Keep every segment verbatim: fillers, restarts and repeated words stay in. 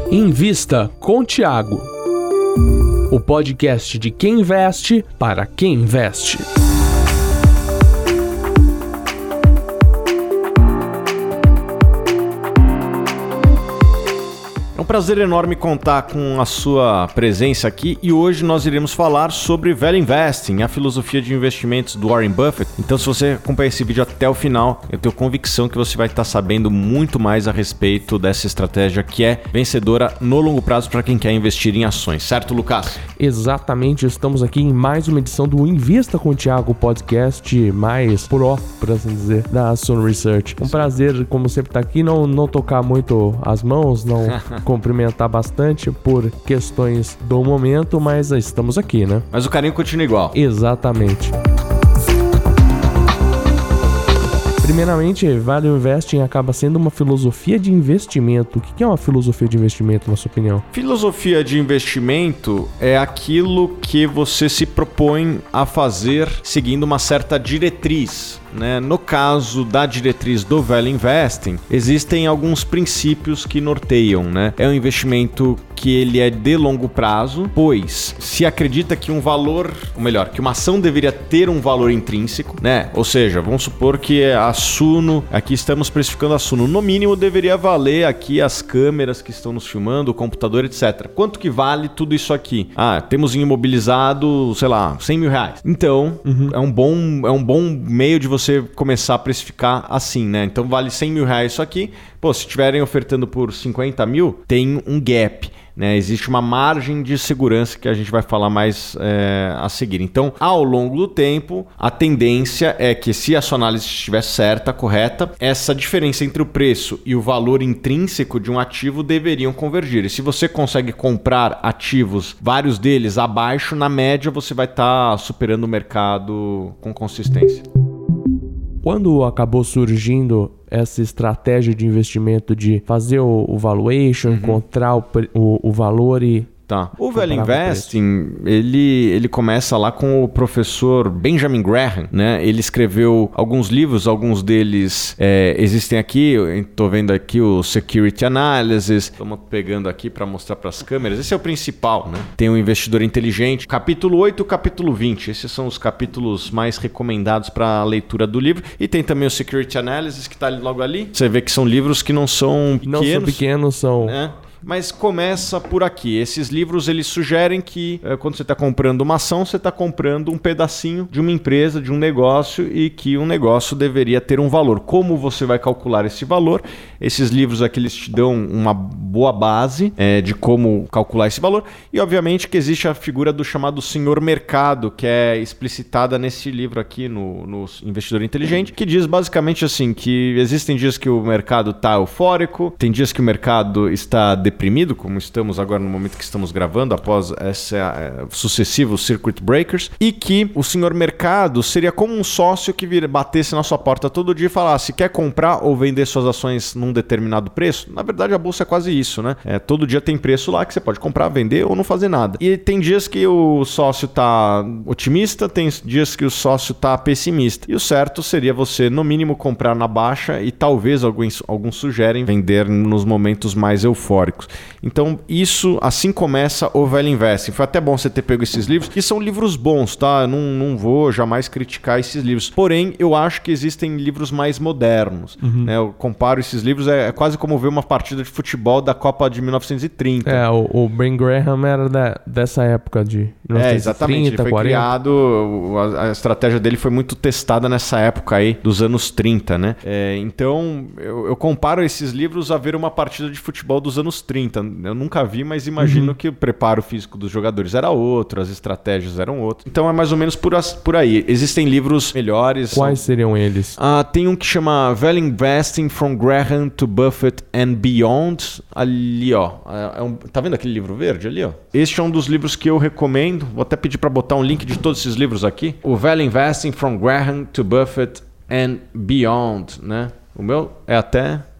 Invista com Thiago, o podcast de quem investe para quem investe. É um prazer enorme contar com a sua presença aqui e hoje nós iremos falar sobre Value Investing, a filosofia de investimentos do Warren Buffett. Então, se você acompanha esse vídeo até o final, eu tenho convicção que você vai estar sabendo muito mais a respeito dessa estratégia que é vencedora no longo prazo para quem quer investir em ações, certo, Lucas? Exatamente, estamos aqui em mais uma edição do Invista com o Thiago, podcast mais pro, por assim dizer, da Sun Research. Um prazer, como sempre, estar aqui, não, não tocar muito as mãos, não cumprimentar bastante por questões do momento, mas estamos aqui, né? Mas o carinho continua igual. Exatamente. Primeiramente, Value Investing acaba sendo uma filosofia de investimento. O que é uma filosofia de investimento, na sua opinião? Filosofia de investimento é aquilo que você se propõe a fazer seguindo uma certa diretriz. Né? No caso da diretriz do Value Investing, existem alguns princípios que norteiam, né? É um investimento que ele é de longo prazo, pois se acredita que um valor, ou melhor, que uma ação deveria ter um valor intrínseco, né? Ou seja, vamos supor que a Suno, aqui estamos precificando a Suno, no mínimo deveria valer aqui as câmeras que estão nos filmando, o computador, etcétera. Quanto que vale tudo isso aqui? Ah, temos em imobilizado, sei lá, cem mil reais. Então, uhum. é um bom, é um bom meio de você você começar a precificar assim, né? Então vale cem mil reais isso aqui. Pô, se estiverem ofertando por cinquenta mil, tem um gap, né? Existe uma margem de segurança que a gente vai falar mais é, a seguir. Então, ao longo do tempo, a tendência é que se a sua análise estiver certa, correta, essa diferença entre o preço e o valor intrínseco de um ativo deveriam convergir. E se você consegue comprar ativos, vários deles abaixo, na média você vai estar tá superando o mercado com consistência. Quando acabou surgindo essa estratégia de investimento de fazer o, o valuation, uhum. encontrar o, o, o valor e... Tá. O Value Investing, ele, ele começa lá com o professor Benjamin Graham, né? Ele escreveu alguns livros, alguns deles é, existem aqui. Estou vendo aqui o Security Analysis. Estamos pegando aqui para mostrar para as câmeras. Esse é o principal, né? Tem o Investidor Inteligente. Capítulo oito e capítulo vinte. Esses são os capítulos mais recomendados para a leitura do livro. E tem também o Security Analysis, que está logo ali. Você vê que são livros que não são pequenos. Não são pequenos, são... Né? Mas começa por aqui. Esses livros, eles sugerem que é, quando você está comprando uma ação, você está comprando um pedacinho de uma empresa, de um negócio, e que um negócio deveria ter um valor. Como você vai calcular esse valor? Esses livros aqui, eles te dão uma boa base é, de como calcular esse valor. E, obviamente, que existe a figura do chamado senhor mercado, que é explicitada nesse livro aqui, no, no Investidor Inteligente, que diz basicamente assim, que existem dias que o mercado está eufórico, tem dias que o mercado está deprimido, como estamos agora no momento que estamos gravando, após essa, é, sucessivos circuit breakers, e que o senhor mercado seria como um sócio que vir, batesse na sua porta todo dia e falasse, quer comprar ou vender suas ações num determinado preço? Na verdade, a bolsa é quase isso, né? É, todo dia tem preço lá que você pode comprar, vender ou não fazer nada. E tem dias que o sócio tá otimista, tem dias que o sócio tá pessimista. E o certo seria você, no mínimo, comprar na baixa e talvez alguns, alguns sugerem vender nos momentos mais eufóricos. Então, isso, assim começa o Value Investing. Foi até bom você ter pego esses livros, que são livros bons, tá? Eu não, não vou jamais criticar esses livros. Porém, eu acho que existem livros mais modernos. Uhum. Né? Eu comparo esses livros, é, é quase como ver uma partida de futebol da Copa de mil novecentos e trinta. É, o, o Ben Graham era da, dessa época de mil novecentos e trinta, É, exatamente. Ele foi quarenta. Criado, a, a estratégia dele foi muito testada nessa época aí, dos anos trinta, né? É, então, eu, eu comparo esses livros a ver uma partida de futebol dos anos trinta. Eu nunca vi, mas imagino uhum. que o preparo físico dos jogadores era outro, as estratégias eram outras. Então é mais ou menos por, as, por aí. Existem livros melhores. Quais seriam eles? Ah, tem um que chama Value Investing from Graham to Buffett and Beyond. Ali, ó. É um, tá vendo aquele livro verde ali, ó? Este é um dos livros que eu recomendo. Vou até pedir para botar um link de todos esses livros aqui. O Value Investing from Graham to Buffett and Beyond, né? O meu é até...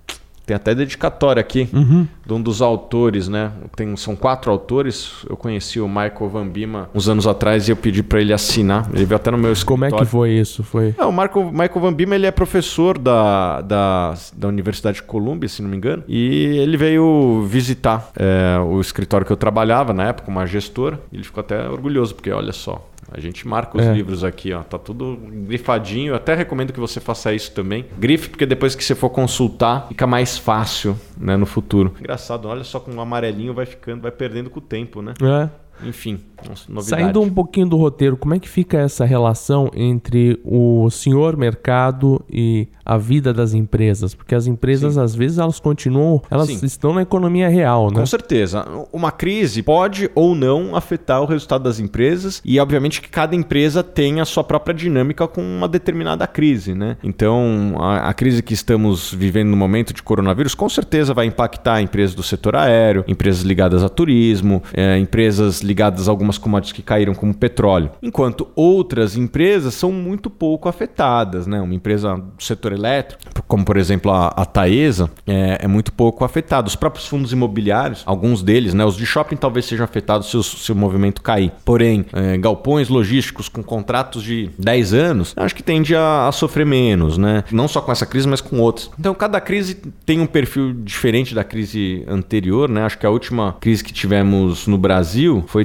Tem até dedicatória aqui uhum. de um dos autores, né? Tem, são quatro autores. Eu conheci o Michael Van Bima uns anos atrás e eu pedi para ele assinar. Ele veio até no meu escritório. Como é que foi isso? Foi... É, o Marco, Michael Van Bima, ele é professor da, da, da Universidade de Colômbia, se não me engano. E ele veio visitar é, o escritório que eu trabalhava na época, uma gestora. Ele ficou até orgulhoso, porque olha só, a gente marca os é. livros aqui, ó. Tá tudo grifadinho. Eu até recomendo que você faça isso também. Grife, porque depois que você for consultar, fica mais fácil, né, no futuro. Engraçado, olha só como o amarelinho vai ficando, vai perdendo com o tempo, né? É. Enfim, novidade. Saindo um pouquinho do roteiro, como é que fica essa relação entre o senhor mercado e a vida das empresas? Porque as empresas, Sim. às vezes, elas continuam, elas Sim. estão na economia real, né? Com certeza. Uma crise pode ou não afetar o resultado das empresas e, obviamente, que cada empresa tem a sua própria dinâmica com uma determinada crise, né? Então, a, a crise que estamos vivendo no momento de coronavírus, com certeza vai impactar empresas do setor aéreo, empresas ligadas a turismo, é, empresas ligadas a algumas commodities que caíram como petróleo, enquanto outras empresas são muito pouco afetadas, né? Uma empresa do setor elétrico, como por exemplo a, a Taesa, é, é muito pouco afetada. Os próprios fundos imobiliários, alguns deles, né? Os de shopping talvez sejam afetados se o, se o movimento cair. Porém, é, galpões logísticos com contratos de dez anos, acho que tende a, a sofrer menos, né? Não só com essa crise, mas com outras. Então, cada crise tem um perfil diferente da crise anterior, né? Acho que a última crise que tivemos no Brasil foi Foi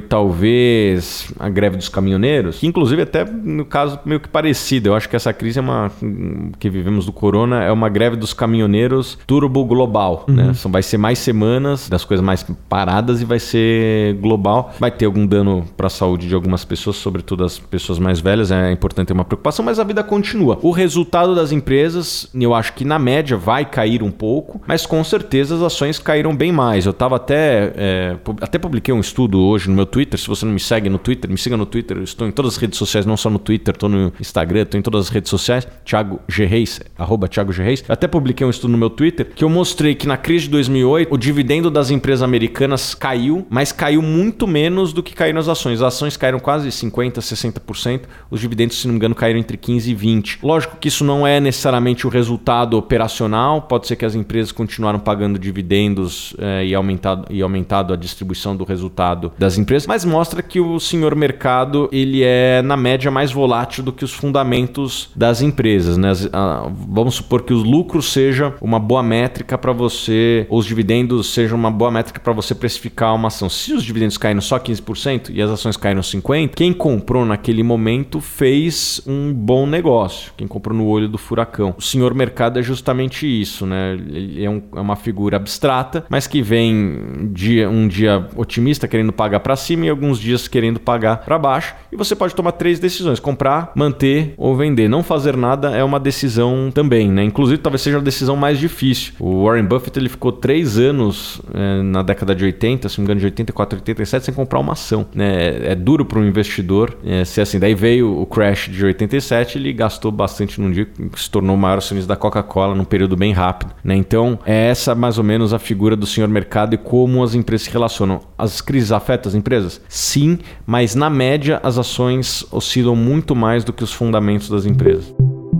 talvez a greve dos caminhoneiros, que inclusive até no caso meio que parecido. Eu acho que essa crise é uma, que vivemos do corona é uma greve dos caminhoneiros turbo global, uhum. né? São, vai ser mais semanas das coisas mais paradas e vai ser global. Vai ter algum dano para a saúde de algumas pessoas, sobretudo as pessoas mais velhas. É importante ter uma preocupação, mas a vida continua. O resultado das empresas, eu acho que na média vai cair um pouco, mas com certeza as ações caíram bem mais. Eu estava até, é, até publiquei um estudo hoje no meu Twitter. Se você não me segue no Twitter, me siga no Twitter. Eu estou em todas as redes sociais, não só no Twitter, estou no Instagram, estou em todas as redes sociais. Thiago G. Reis, arroba Thiago G. Reis. Eu até publiquei um estudo no meu Twitter que eu mostrei que na crise de dois mil e oito o dividendo das empresas americanas caiu, mas caiu muito menos do que caíram as ações. As ações caíram quase cinquenta por cento, sessenta por cento. Os dividendos, se não me engano, caíram entre quinze e vinte por cento. Lógico que isso não é necessariamente o resultado operacional. Pode ser que as empresas continuaram pagando dividendos é, e, aumentado, e aumentado a distribuição do resultado das empresas, mas mostra que o senhor mercado ele é na média mais volátil do que os fundamentos das empresas, né? As, a, vamos supor que os lucros seja uma boa métrica para você, ou os dividendos sejam uma boa métrica para você precificar uma ação. Se os dividendos caíram só quinze por cento e as ações caíram cinquenta por cento, quem comprou naquele momento fez um bom negócio. Quem comprou no olho do furacão. O senhor mercado é justamente isso, né? Ele é, um, é uma figura abstrata, mas que vem dia, um dia otimista querendo pagar para cima e alguns dias querendo pagar para baixo. E você pode tomar três decisões: comprar, manter ou vender. Não fazer nada é uma decisão também, né? Inclusive, talvez seja a decisão mais difícil. O Warren Buffett ele ficou três anos é, na década de oitenta, se não me engano, de oitenta e quatro, oitenta e sete, sem comprar uma ação, né? É, é duro para um investidor é, ser assim. Daí veio o crash de oitenta e sete, ele gastou bastante num dia, se tornou o maior acionista da Coca-Cola num período bem rápido, né? Então, é essa mais ou menos a figura do senhor mercado e como as empresas se relacionam. As crises afetam as empresas? Sim, mas na média as ações oscilam muito mais do que os fundamentos das empresas.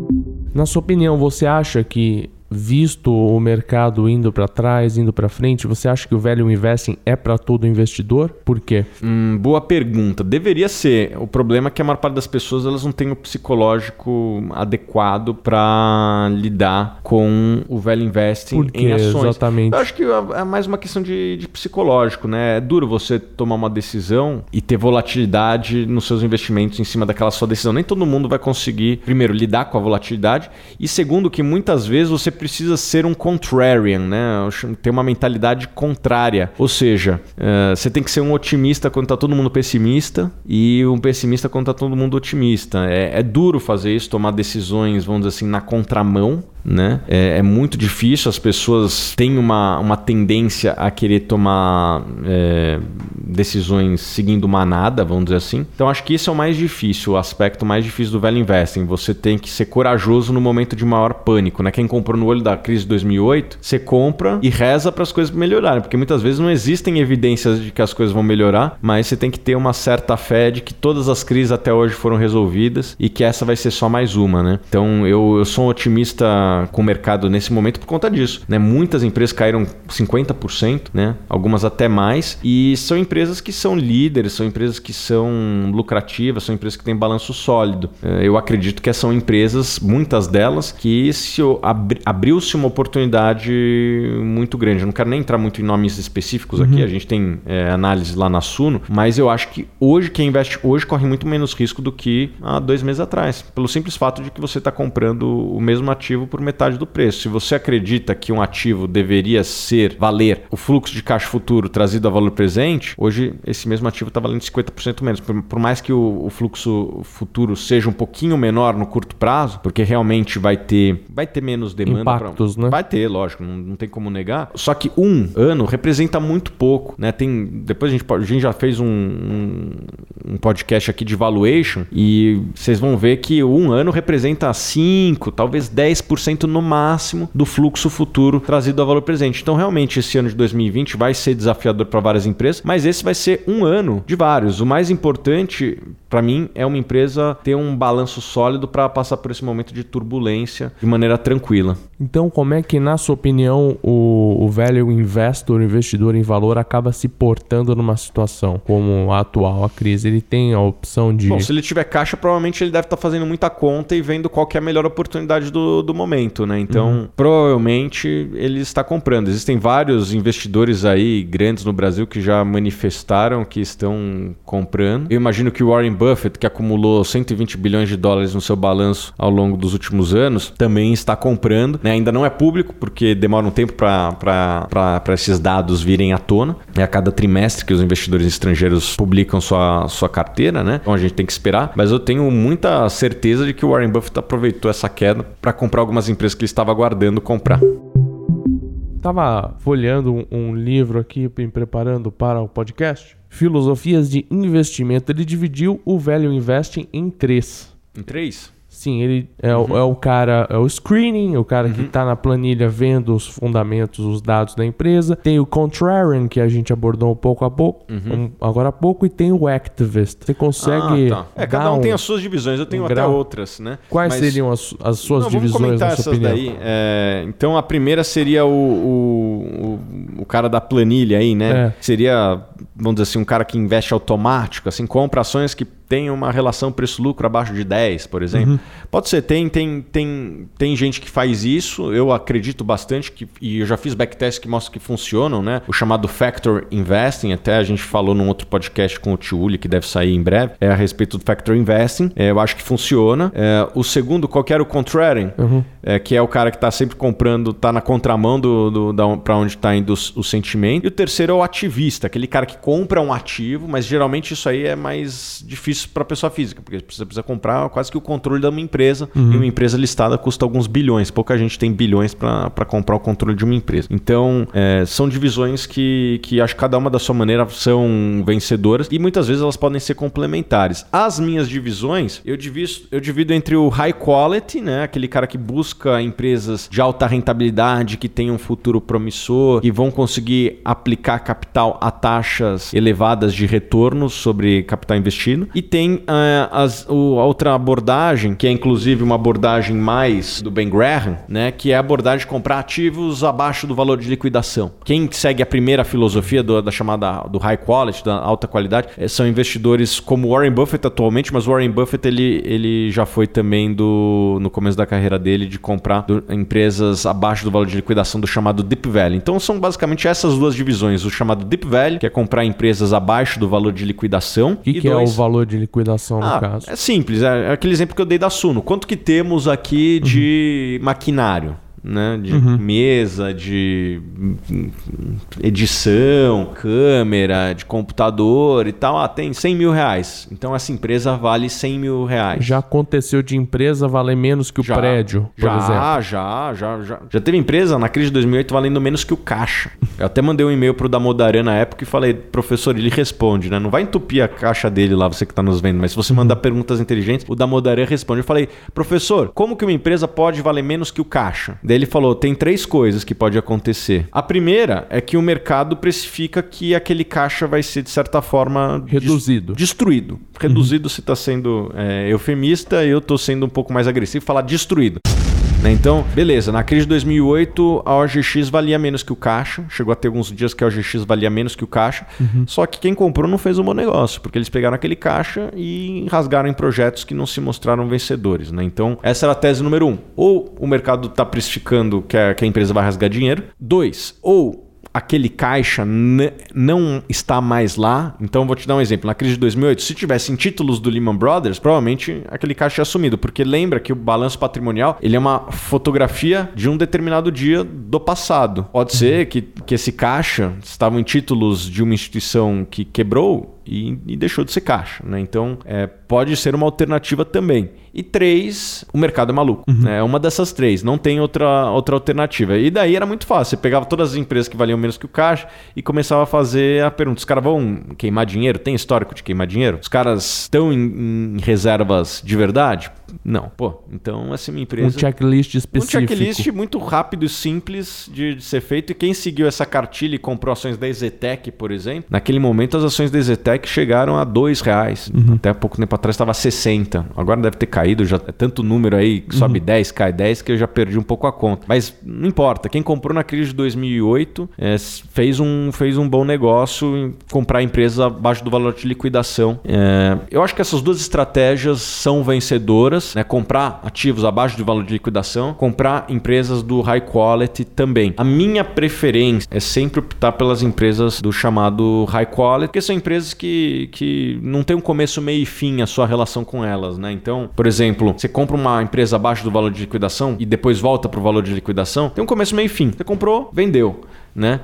Na sua opinião, você acha que, visto o mercado indo para trás, indo para frente, você acha que o value investing é para todo investidor? Por quê? Hum, boa pergunta. Deveria ser. O problema é que a maior parte das pessoas elas não tem o psicológico adequado para lidar com o value investing Por quê? Em ações. Exatamente. Eu acho que é mais uma questão de, de psicológico, né? É duro você tomar uma decisão e ter volatilidade nos seus investimentos em cima daquela sua decisão. Nem todo mundo vai conseguir, primeiro, lidar com a volatilidade e, segundo, que muitas vezes você precisa ser um contrarian, né? Ter uma mentalidade contrária. Ou seja, uh, você tem que ser um otimista quando está todo mundo pessimista e um pessimista quando está todo mundo otimista. É, é duro fazer isso, tomar decisões, vamos dizer assim, na contramão, né? É, é muito difícil, as pessoas têm uma, uma tendência a querer tomar é, decisões seguindo manada, vamos dizer assim. Então acho que esse é o mais difícil, o aspecto mais difícil do value investing. Você tem que ser corajoso no momento de maior pânico, né? Quem comprou no olho da crise de dois mil e oito, você compra e reza para as coisas melhorarem, porque muitas vezes não existem evidências de que as coisas vão melhorar, mas você tem que ter uma certa fé de que todas as crises até hoje foram resolvidas e que essa vai ser só mais uma, né? Então eu, eu sou um otimista na, com o mercado nesse momento por conta disso, né? Muitas empresas caíram cinquenta por cento, né? Algumas até mais, e são empresas que são líderes, são empresas que são lucrativas, são empresas que têm balanço sólido. Eu acredito que são empresas, muitas delas, que se abri, abriu-se uma oportunidade muito grande. Eu não quero nem entrar muito em nomes específicos aqui, uhum. A gente tem é, análise lá na Suno, mas eu acho que hoje quem investe hoje corre muito menos risco do que há dois meses atrás, pelo simples fato de que você está comprando o mesmo ativo por metade do preço. Se você acredita que um ativo deveria ser, valer o fluxo de caixa futuro trazido a valor presente, hoje esse mesmo ativo está valendo cinquenta por cento menos. Por, por mais que o, o fluxo futuro seja um pouquinho menor no curto prazo, porque realmente vai ter, vai ter menos demanda. Impactos, pra, né? Vai ter, lógico, não, não tem como negar. Só que um ano representa muito pouco, né? Tem, depois a gente, a gente já fez um, um, um podcast aqui de valuation e vocês vão ver que um ano representa cinco, talvez dez por cento no máximo do fluxo futuro trazido a valor presente. Então, realmente, esse ano de dois mil e vinte vai ser desafiador para várias empresas, mas esse vai ser um ano de vários. O mais importante, para mim, é uma empresa ter um balanço sólido para passar por esse momento de turbulência de maneira tranquila. Então, como é que, na sua opinião, o, o value investor, o investidor em valor, acaba se portando numa situação como a atual, a crise? Ele tem a opção de... Bom, se ele tiver caixa, provavelmente ele deve estar fazendo muita conta e vendo qual que é a melhor oportunidade do, do momento, né? Então, uhum. provavelmente ele está comprando. Existem vários investidores aí grandes no Brasil que já manifestaram que estão comprando. Eu imagino que o Warren Buffett, que acumulou cento e vinte bilhões de dólares no seu balanço ao longo dos últimos anos, também está comprando, né? Ainda não é público, porque demora um tempo para esses dados virem à tona. É a cada trimestre que os investidores estrangeiros publicam sua, sua carteira, né? Então a gente tem que esperar. Mas eu tenho muita certeza de que o Warren Buffett aproveitou essa queda para comprar algumas empresas que ele estava aguardando comprar. Estava folheando um, um livro aqui, me preparando para o podcast. Filosofias de investimento. Ele dividiu o Value Investing em três. Em três? Sim, ele é, uhum. o, é o cara, é o screening, o cara uhum. que está na planilha vendo os fundamentos, os dados da empresa. Tem o contrarian, que a gente abordou um pouco a pouco, uhum. um, agora há pouco, e tem o activist. Você consegue... Ah, tá. É, cada um, um tem as suas divisões, eu tenho um até grau. outras, né? Quais Mas... seriam as, as suas Não, divisões, vamos comentar na sua essas opinião? Daí. É, então, a primeira seria o, o, o, o cara da planilha aí, né? É. Seria, vamos dizer assim, um cara que investe automático, assim, compra ações que tem uma relação preço-lucro abaixo de dez, por exemplo. Uhum. Pode ser, tem, tem, tem, tem gente que faz isso, eu acredito bastante, que, e eu já fiz backtests que mostram que funcionam, né? O chamado Factor Investing, até a gente falou num outro podcast com o Tiuli, que deve sair em breve, é a respeito do Factor Investing. É, eu acho que funciona. É, o segundo, qual que era o Contrarian, uhum. é, que é o cara que está sempre comprando, está na contramão do, do, da, para onde está indo o, o sentimento. E o terceiro é o ativista, aquele cara que compra um ativo, mas geralmente isso aí é mais difícil para a pessoa física, porque você precisa comprar quase que o controle de uma empresa, uhum. e uma empresa listada custa alguns bilhões. Pouca gente tem bilhões para comprar o controle de uma empresa. Então, é, são divisões que, que acho que cada uma da sua maneira são vencedoras e muitas vezes elas podem ser complementares. As minhas divisões, eu divido, eu divido entre o high quality, né, aquele cara que busca empresas de alta rentabilidade, que tem um futuro promissor e vão conseguir aplicar capital a taxas elevadas de retorno sobre capital investido. E tem uh, as, o, a outra abordagem, que é inclusive uma abordagem mais do Ben Graham, né, que é a abordagem de comprar ativos abaixo do valor de liquidação. Quem segue a primeira filosofia do, da chamada do high quality, da alta qualidade, é, são investidores como Warren Buffett atualmente, mas Warren Buffett ele, ele já foi também do, no começo da carreira dele de comprar do, empresas abaixo do valor de liquidação do chamado Deep Value. Então são basicamente essas duas divisões, o chamado Deep Value, que é comprar empresas abaixo do valor de liquidação. O que, que dois... é o valor de liquidação no ah, caso? É simples, é aquele exemplo que eu dei da Suno. Quanto que temos aqui de uhum. maquinário? Né? De uhum. mesa, de edição, câmera, de computador e tal. Ah, tem cem mil reais. Então essa empresa vale cem mil reais. Já aconteceu de empresa valer menos que o já, prédio, por já, exemplo? Já, já, já. Já teve empresa na crise de dois mil e oito valendo menos que o caixa. Eu até mandei um e-mail pro Damodaran na época e falei, professor, ele responde, né? Não vai entupir a caixa dele lá, você que tá nos vendo, mas se você mandar perguntas inteligentes, o Damodaran responde. Eu falei, professor, como que uma empresa pode valer menos que o caixa? Daí ele falou, tem três coisas que pode acontecer. A primeira é que o mercado precifica que aquele caixa vai ser, de certa forma... Reduzido. Des- destruído. Reduzido uhum. se está sendo é, eufemista, eu estou sendo um pouco mais agressivo, falar destruído. né? Então, beleza, na crise de dois mil e oito a O G X valia menos que o caixa, chegou a ter alguns dias que a O G X valia menos que o caixa, uhum. Só que quem comprou não fez um bom negócio, porque eles pegaram aquele caixa e rasgaram em projetos que não se mostraram vencedores, né? Então, essa era a tese número um. Ou o mercado está precificando que a, que a empresa vai rasgar dinheiro. Dois, ou aquele caixa n- não está mais lá. Então, vou te dar um exemplo. Na crise de dois mil e oito, se tivessem títulos do Lehman Brothers, provavelmente aquele caixa é sumido. Porque lembra que o balanço patrimonial ele é uma fotografia de um determinado dia do passado. Pode uhum. ser que, que esse caixa estavam em títulos de uma instituição que quebrou e, e deixou de ser caixa, né? Então, é, pode ser uma alternativa também. E três, o mercado é maluco. Uhum. É uma dessas três, não tem outra, outra alternativa. E daí era muito fácil. Você pegava todas as empresas que valiam menos que o caixa e começava a fazer a pergunta. Os caras vão queimar dinheiro? Tem histórico de queimar dinheiro? Os caras estão em, em reservas de verdade? Não. Pô, então essa é uma empresa... Um checklist específico. Um checklist muito rápido e simples de, de ser feito. E quem seguiu essa cartilha e comprou ações da Ezetec, por exemplo, naquele momento as ações da Ezetec chegaram a dois reais. Uhum. Até pouco tempo atrás estava a sessenta. Agora deve ter caído, já é tanto número aí, que sobe uhum. dez, cai dez, que eu já perdi um pouco a conta. Mas não importa. Quem comprou na crise de dois mil e oito é, fez, um, fez um bom negócio em comprar empresas abaixo do valor de liquidação. É, eu acho que essas duas estratégias são vencedoras. Né? Comprar ativos abaixo do valor de liquidação, comprar empresas do high quality também. A minha preferência é sempre optar pelas empresas do chamado high quality, porque são empresas que, que não tem um começo, meio e fim a sua relação com elas, né? Então, por exemplo, você compra uma empresa abaixo do valor de liquidação e depois volta para o valor de liquidação, tem um começo, meio e fim. Você comprou, vendeu. Né?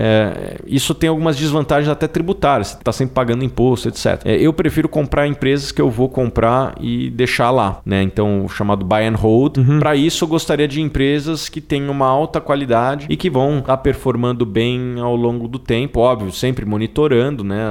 É, isso tem algumas desvantagens até tributárias, você está sempre pagando imposto, etcétera. É, eu prefiro comprar empresas que eu vou comprar e deixar lá, né? Então, o chamado buy and hold. Uhum. Para isso, eu gostaria de empresas que tenham uma alta qualidade e que vão estar tá performando bem ao longo do tempo, óbvio, sempre monitorando, né?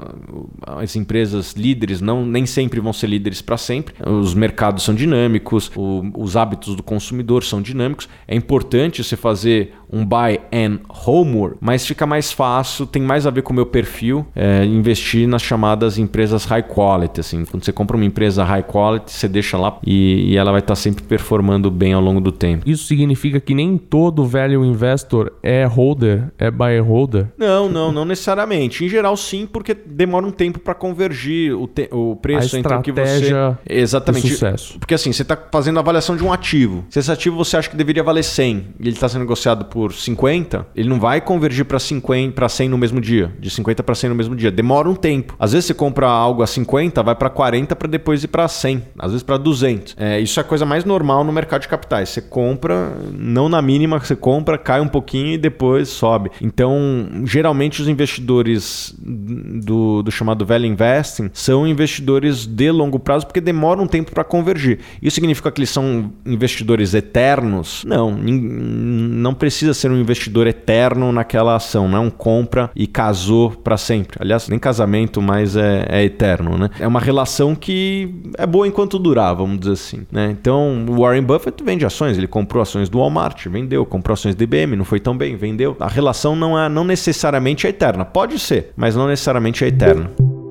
As empresas líderes não, nem sempre vão ser líderes para sempre. Os mercados são dinâmicos, o, os hábitos do consumidor são dinâmicos. É importante você fazer um buy and hold, mas fica mais fácil, tem mais a ver com o meu perfil, é, investir nas chamadas empresas high quality. Assim. Quando você compra uma empresa high quality, você deixa lá e, e ela vai estar sempre performando bem ao longo do tempo. Isso significa que nem todo value investor é holder, é buy and holder? Não, não, não necessariamente. Em geral, sim, porque demora um tempo para convergir o, te, o preço entre o que você... Exatamente. Sucesso. Porque assim, você está fazendo a avaliação de um ativo. Se esse ativo você acha que deveria valer cem e ele está sendo negociado por cinquenta, ele não vai convergir para cinquenta, para cem no mesmo dia. De cinquenta para cem no mesmo dia. Demora um tempo. Às vezes você compra algo a cinquenta, vai para quarenta para depois ir para cem. Às vezes para duzentos. É, isso é a coisa mais normal no mercado de capitais. Você compra, não na mínima, você compra, cai um pouquinho e depois sobe. Então, geralmente os investidores do, do chamado value investing são investidores de longo prazo porque demora um tempo para convergir. Isso significa que eles são investidores eternos? Não, não precisa ser um investidor eterno naquela ação, não é um compra e casou para sempre. Aliás, nem casamento mais é, é eterno, né? É uma relação que é boa enquanto durar, vamos dizer assim, né? Então, o Warren Buffett vende ações, ele comprou ações do Walmart, vendeu, comprou ações da I B M, não foi tão bem, vendeu. A relação não é não necessariamente é eterna, pode ser, mas não necessariamente é eterna.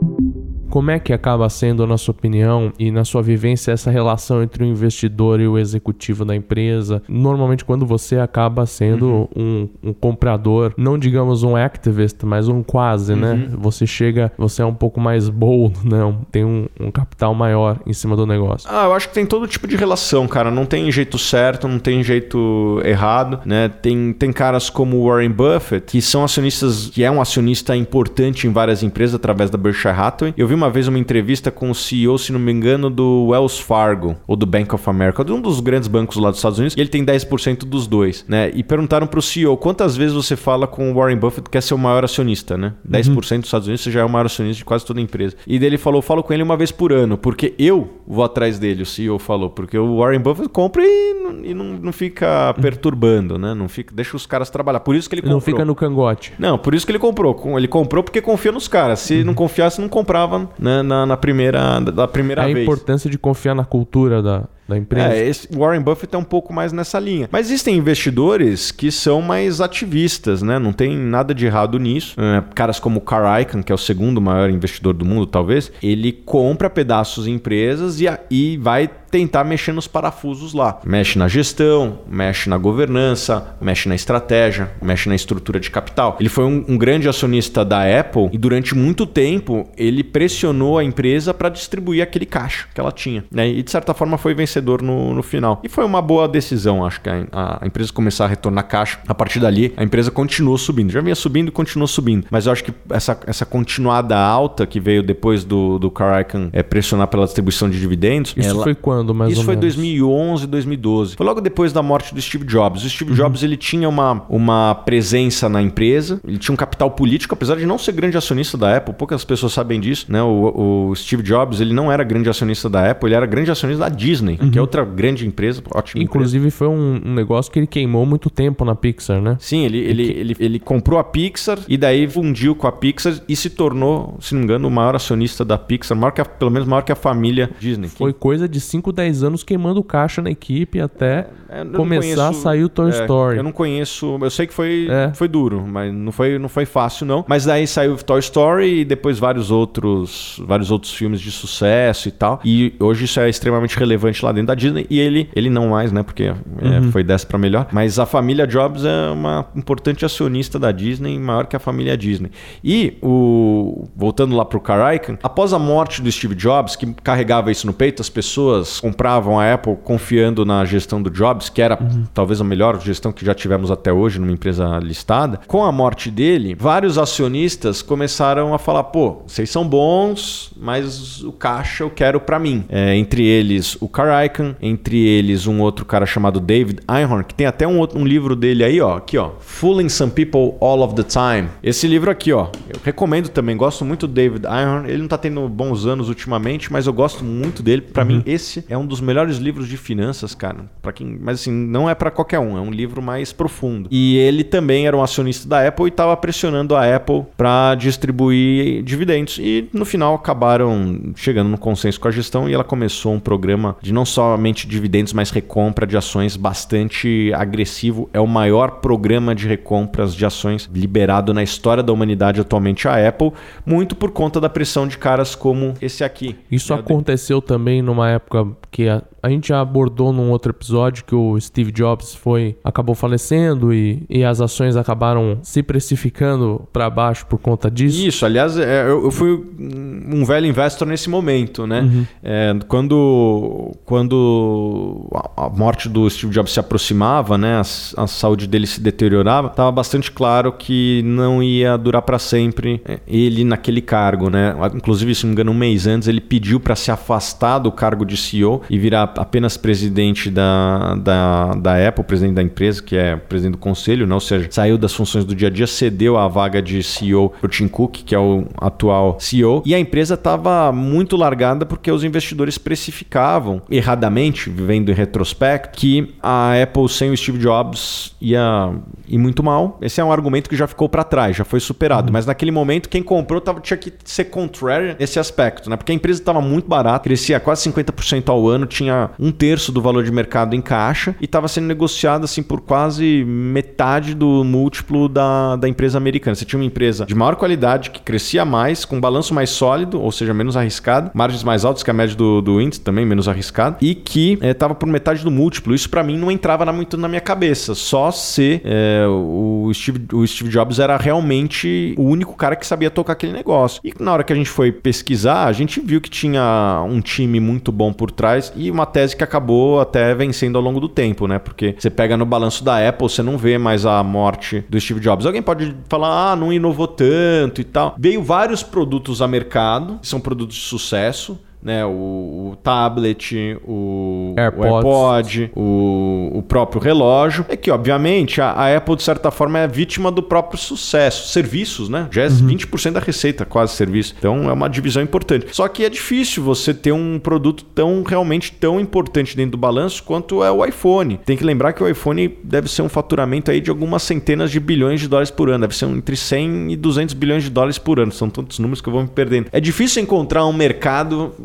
Como é que acaba sendo, na sua opinião e na sua vivência, essa relação entre o investidor e o executivo da empresa? Normalmente, quando você acaba sendo uhum. um, um comprador, não digamos um activist, mas um quase, uhum. né? Você chega, você é um pouco mais bold, né? Tem um, um capital maior em cima do negócio. Ah, eu acho que tem todo tipo de relação, cara. Não tem jeito certo, não tem jeito errado, né? Tem, tem caras como o Warren Buffett, que são acionistas, que é um acionista importante em várias empresas através da Berkshire Hathaway. Eu vi uma vez uma entrevista com o C E O, se não me engano, do Wells Fargo ou do Bank of America, de um dos grandes bancos lá dos Estados Unidos, e ele tem dez por cento dos dois, né? E perguntaram pro C E O, quantas vezes você fala com o Warren Buffett que é seu maior acionista, né? dez por cento dos Estados Unidos, você já é o maior acionista de quase toda a empresa. E daí ele falou, falo com ele uma vez por ano, porque eu vou atrás dele, o C E O falou, porque o Warren Buffett compra e não, e não, não fica perturbando, né? Não fica, deixa os caras trabalhar. Por isso que ele comprou. Não fica no cangote. Não, por isso que ele comprou. Ele comprou porque confia nos caras. Se uhum. não confiasse, não comprava, né? Na, na primeira, da primeira a vez. A importância de confiar na cultura da, da empresa. É, esse Warren Buffett é um pouco mais nessa linha. Mas existem investidores que são mais ativistas, né? Não tem nada de errado nisso. É, caras como o Carl Icahn, que é o segundo maior investidor do mundo, talvez, ele compra pedaços em empresas e, e vai tentar mexer nos parafusos lá. Mexe na gestão, mexe na governança, mexe na estratégia, mexe na estrutura de capital. Ele foi um, um grande acionista da Apple e durante muito tempo ele pressionou a empresa para distribuir aquele caixa que ela tinha, né? E de certa forma foi vencedor no, no final. E foi uma boa decisão, acho que a, a, a empresa começar a retornar caixa. A partir dali, a empresa continuou subindo. Já vinha subindo e continuou subindo. Mas eu acho que essa, essa continuada alta que veio depois do, do Carl Icahn é, pressionar pela distribuição de dividendos. Isso ela, foi quando, mais Isso ou foi menos? dois mil e onze, dois mil e doze. Foi logo depois da morte do Steve Jobs. O Steve uhum. Jobs ele tinha uma, uma presença na empresa, ele tinha um capital político, apesar de não ser grande acionista da Apple, poucas pessoas sabem disso, né? O, o Steve Jobs ele não era grande acionista da Apple, ele era grande acionista da Disney, uhum. que é outra grande empresa, ótima Inclusive empresa. foi um, um negócio que ele queimou muito tempo na Pixar, né? Sim, ele, ele, que... ele, ele comprou a Pixar e daí fundiu com a Pixar e se tornou, se não me engano, o maior acionista da Pixar, maior que a, pelo menos maior que a família Disney. Foi coisa de cinco, dez anos queimando caixa na equipe até é, começar conheço, a sair o Toy é, Story. Eu não conheço, eu sei que foi, é. foi duro, mas não foi, não foi fácil não. Mas daí saiu Toy Story e depois vários outros, vários outros filmes de sucesso e tal. E hoje isso é extremamente relevante lá dentro da Disney. E ele, ele não mais, né? Porque é, uhum. foi dessa para melhor. Mas a família Jobs é uma importante acionista da Disney, maior que a família Disney. E o voltando lá pro Carl Icahn, após a morte do Steve Jobs, que carregava isso no peito, as pessoas compravam a Apple confiando na gestão do Jobs, que era uhum. talvez a melhor gestão que já tivemos até hoje numa empresa listada. Com a morte dele, vários acionistas começaram a falar, pô, vocês são bons, mas o caixa eu quero para mim. É, entre eles o Carl Icahn, entre eles um outro cara chamado David Einhorn, que tem até um, outro, um livro dele aí, ó, aqui ó, Fooling Some People All of the Time. Esse livro aqui, ó, eu recomendo também, gosto muito do David Einhorn, ele não tá tendo bons anos ultimamente, mas eu gosto muito dele. Para uhum. mim, esse é um dos melhores livros de finanças, cara. Para quem, mas assim, não é para qualquer um, é um livro mais profundo. E ele também era um acionista da Apple e estava pressionando a Apple para distribuir dividendos. E no final acabaram chegando no consenso com a gestão e ela começou um programa de não somente dividendos, mas recompra de ações bastante agressivo. É o maior programa de recompras de ações liberado na história da humanidade atualmente a Apple, muito por conta da pressão de caras como esse aqui. Isso é aconteceu de... também numa época que a, a gente já abordou num outro episódio que o Steve Jobs foi, acabou falecendo e, e as ações acabaram se precificando para baixo por conta disso. Isso, aliás, é, eu, eu fui um velho investor nesse momento, né? Uhum. É, quando quando a, a morte do Steve Jobs se aproximava, né? A, a saúde dele se deteriorava, estava bastante claro que não ia durar para sempre ele naquele cargo, né? Inclusive, se não me engano, um mês antes ele pediu para se afastar do cargo de C E O e virar apenas presidente da, da, da Apple, presidente da empresa, que é presidente do conselho, né? Ou seja, saiu das funções do dia a dia, cedeu a vaga de C E O para o Tim Cook, que é o atual C E O, e a empresa estava muito largada porque os investidores precificavam, erradamente, vivendo em retrospecto, que a Apple sem o Steve Jobs ia ir muito mal. Esse é um argumento que já ficou para trás, já foi superado, uhum. mas naquele momento quem comprou tava, tinha que ser contrarian nesse aspecto, né? Porque a empresa estava muito barata, crescia quase cinquenta por cento ao ano, tinha um terço do valor de mercado em caixa e estava sendo negociada assim, por quase metade do múltiplo da, da empresa americana. Você tinha uma empresa de maior qualidade, que crescia mais, com um balanço mais sólido, ou seja, menos arriscado, margens mais altas que a média do, do índice, também menos arriscado, e que estava é, por metade do múltiplo. Isso para mim não entrava muito na minha cabeça, só se é, o, Steve, o Steve Jobs era realmente o único cara que sabia tocar aquele negócio. E na hora que a gente foi pesquisar, a gente viu que tinha um time muito bom por trás e uma tese que acabou até vencendo ao longo do tempo, né? Porque você pega no balanço da Apple, você não vê mais a morte do Steve Jobs. Alguém pode falar, ah, não inovou tanto e tal. Veio vários produtos a mercado, que são produtos de sucesso, né, o, o tablet, o AirPods. o AirPod, o, o próprio relógio. É que, obviamente, a, a Apple, de certa forma, é vítima do próprio sucesso. Serviços, né? Já é uhum. vinte por cento da receita, quase serviço. Então, é uma divisão importante. Só que é difícil você ter um produto tão, realmente tão importante dentro do balanço quanto é o iPhone. Tem que lembrar que o iPhone deve ser um faturamento aí de algumas centenas de bilhões de dólares por ano. Deve ser entre cem e duzentos bilhões de dólares por ano. São tantos números que eu vou me perdendo. É difícil encontrar um mercado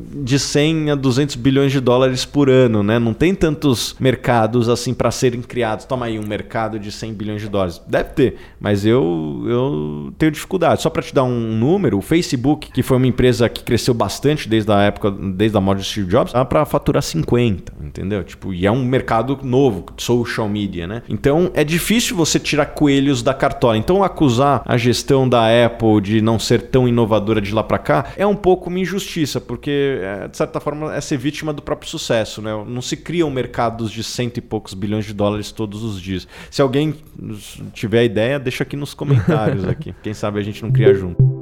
de cem a duzentos bilhões de dólares por ano, né? Não tem tantos mercados assim para serem criados. Toma aí um mercado de cem bilhões de dólares. Deve ter, mas eu, eu tenho dificuldade. Só para te dar um número, o Facebook, que foi uma empresa que cresceu bastante desde a época, desde a morte de Steve Jobs, dá para faturar cinquenta, entendeu? Tipo, e é um mercado novo, social media, né? Então é difícil você tirar coelhos da cartola. Então acusar a gestão da Apple de não ser tão inovadora de lá para cá é um pouco uma injustiça, porque de certa forma é ser vítima do próprio sucesso, né? Não se criam mercados de cento e poucos bilhões de dólares todos os dias. Se alguém tiver ideia, deixa aqui nos comentários aqui. Quem sabe a gente não cria junto.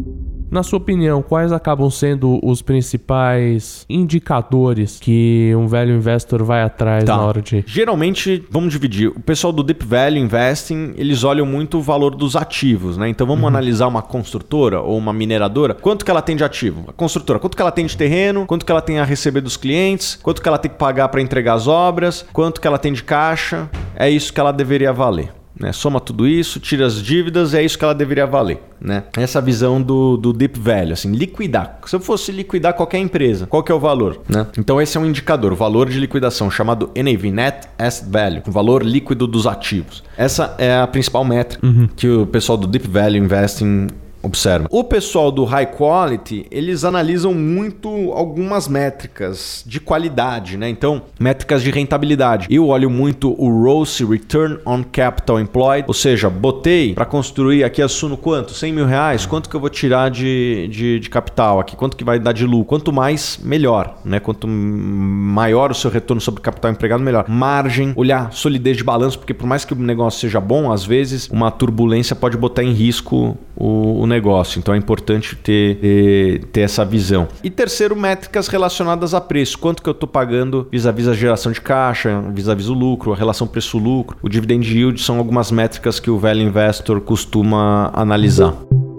Na sua opinião, quais acabam sendo os principais indicadores que um velho investor vai atrás tá. na hora de... Geralmente, vamos dividir. O pessoal do Deep Value Investing, eles olham muito o valor dos ativos, né? Então vamos uhum. analisar uma construtora ou uma mineradora. Quanto que ela tem de ativo? A construtora, quanto que ela tem de terreno? Quanto que ela tem a receber dos clientes? Quanto que ela tem que pagar para entregar as obras? Quanto que ela tem de caixa? É isso que ela deveria valer. Né? Soma tudo isso, tira as dívidas, é isso que ela deveria valer. Né? Essa visão do, do Deep Value, assim, liquidar. Se eu fosse liquidar qualquer empresa, qual que é o valor? Né? Então esse é um indicador, o valor de liquidação, chamado N A V, Net Asset Value, o valor líquido dos ativos. Essa é a principal métrica uhum. que o pessoal do Deep Value Investing observa. O pessoal do High Quality, eles analisam muito algumas métricas de qualidade, né? Então, métricas de rentabilidade. Eu olho muito o R O C E, Return on Capital Employed, ou seja, botei para construir aqui, assumo quanto? cem mil reais? Quanto que eu vou tirar de, de, de capital aqui? Quanto que vai dar de lucro? Quanto mais, melhor, né? Quanto maior o seu retorno sobre capital empregado, melhor. Margem, olhar solidez de balanço, porque por mais que o negócio seja bom, às vezes uma turbulência pode botar em risco o, o negócio, então é importante ter, ter, ter essa visão. E terceiro, métricas relacionadas a preço, quanto que eu estou pagando vis-à-vis a geração de caixa, vis-à-vis o lucro, a relação preço-lucro, o dividend yield, são algumas métricas que o velho investor costuma analisar.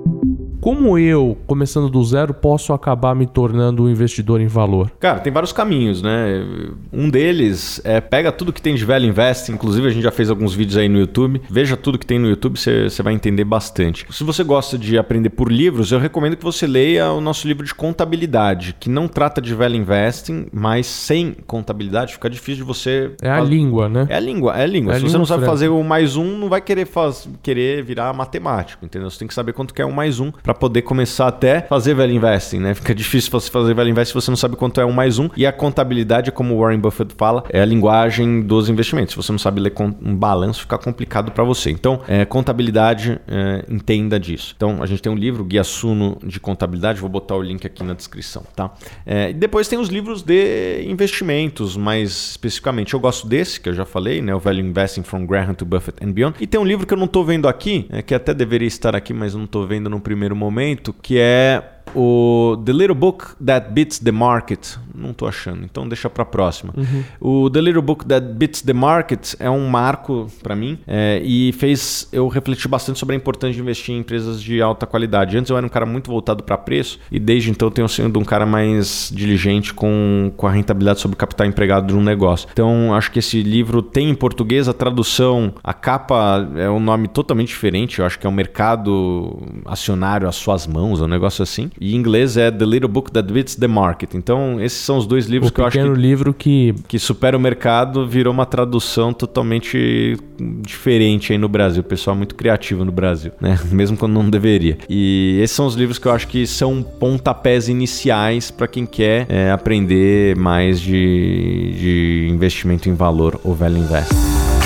Como eu, começando do zero, posso acabar me tornando um investidor em valor? Cara, tem vários caminhos, né? Um deles é pega tudo que tem de Value Investing, inclusive a gente já fez alguns vídeos aí no YouTube. Veja tudo que tem no YouTube, você vai entender bastante. Se você gosta de aprender por livros, eu recomendo que você leia o nosso livro de contabilidade, que não trata de Value Investing, mas sem contabilidade fica difícil de você... É a faz... língua, né? É a língua, é a língua. É Se a você língua não sabe franca. fazer o mais um, não vai querer, faz... querer virar matemático, entendeu? Você tem que saber quanto que é um mais um para poder começar até fazer Value Investing, né? Fica difícil você fazer Value Investing se você não sabe quanto é um mais um. E a contabilidade, como o Warren Buffett fala, é a linguagem dos investimentos. Se você não sabe ler um balanço, fica complicado para você. Então, é, contabilidade, é, entenda disso. Então, a gente tem um livro, Guia Suno de Contabilidade, vou botar o link aqui na descrição, tá? É, e depois tem os livros de investimentos, mais especificamente. Eu gosto desse, que eu já falei, né? O Value Investing from Graham to Buffett and Beyond. E tem um livro que eu não tô vendo aqui, é, que até deveria estar aqui, mas não tô vendo no primeiro momento, que é o The Little Book That Beats the Market. Não tô achando, então deixa para a próxima. Uhum. O The Little Book That Beats the Market é um marco para mim é, e fez eu refletir bastante sobre a importância de investir em empresas de alta qualidade. Antes eu era um cara muito voltado para preço e desde então eu tenho sido um cara mais diligente com, com a rentabilidade sobre o capital empregado de um negócio. Então acho que esse livro tem em português a tradução, a capa é um nome totalmente diferente, eu acho que é um mercado acionário às suas mãos, é um negócio assim. E em inglês é The Little Book That Beats the Market. Então, esses são os dois livros o que eu acho que... O pequeno livro que... Que supera o mercado, virou uma tradução totalmente diferente aí no Brasil. O pessoal é muito criativo no Brasil, né? Mesmo quando não deveria. E esses são os livros que eu acho que são pontapés iniciais para quem quer é, aprender mais de, de investimento em valor ou value investing.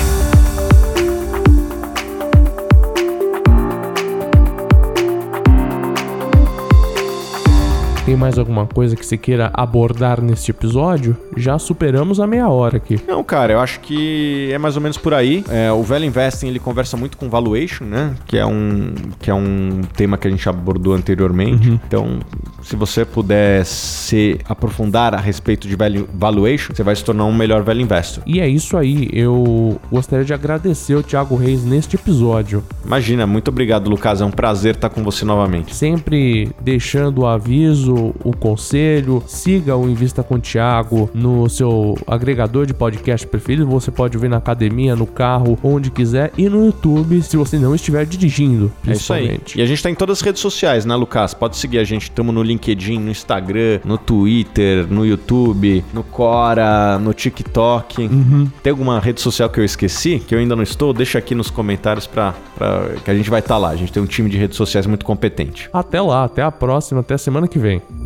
Tem mais alguma coisa que você queira abordar neste episódio? Já superamos a meia hora aqui. Não, cara, eu acho que é mais ou menos por aí. É, o Value Investing, ele conversa muito com Valuation, né? Que é um, que é um tema que a gente abordou anteriormente. Uhum. Então, se você puder se aprofundar a respeito de value, Valuation, você vai se tornar um melhor Value Investor. E é isso aí. Eu gostaria de agradecer o Thiago Reis neste episódio. Imagina, muito obrigado, Lucas. É um prazer estar com você novamente. Sempre deixando o aviso, o conselho, siga o Invista com o Thiago no seu agregador de podcast preferido. Você pode ver na academia, no carro, onde quiser, e no YouTube, se você não estiver dirigindo, principalmente. É isso aí. E a gente tá em todas as redes sociais, né, Lucas? Pode seguir a gente, estamos no LinkedIn, LinkedIn, no Instagram, no Twitter, no YouTube, no Quora, no TikTok. Uhum. Tem alguma rede social que eu esqueci, que eu ainda não estou? Deixa aqui nos comentários pra, pra, que a gente vai estar lá. A gente tem um time de redes sociais muito competente. Até lá, até a próxima, até a semana que vem.